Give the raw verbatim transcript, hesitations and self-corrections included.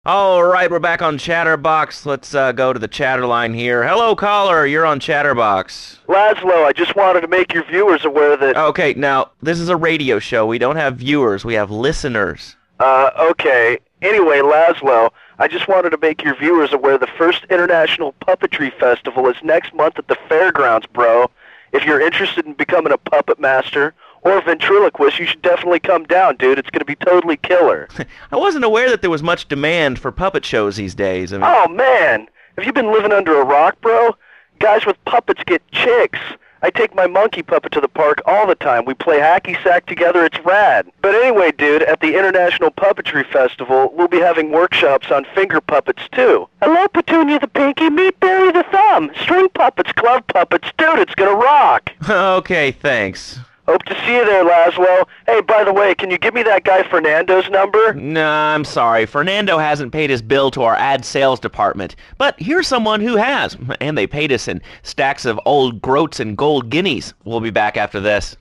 All right, we're back on Chatterbox. Let's uh, go to the chatter line here. Hello, caller. You're on Chatterbox. Laszlo, I just wanted to make your viewers aware that... Okay, now, this is a radio show. We don't have viewers. We have listeners. Uh, okay. Anyway, Laszlo, I just wanted to make your viewers aware the first International Puppetry Festival is next month at the fairgrounds, bro. If you're interested in becoming a puppet master or a ventriloquist, you should definitely come down, dude. It's going to be totally killer. I wasn't aware that there was much demand for puppet shows these days. I mean, Oh, man. Have you been living under a rock, bro? Guys with puppets get chicks. I take my monkey puppet to the park all the time. We play hacky sack together. It's rad. But anyway, dude, at the International Puppetry Festival, we'll be having workshops on finger puppets, too. Hello, Petunia the Pinky. Meet Barry the Thumb. String puppets, glove puppets. Dude, it's gonna rock. okay, thanks. Hope to see you there, Laszlo. Hey, by the way, can you give me that guy Fernando's number? Nah, I'm sorry. Fernando hasn't paid his bill to our ad sales department. But here's someone who has, and they paid us in stacks of old groats and gold guineas. We'll be back after this.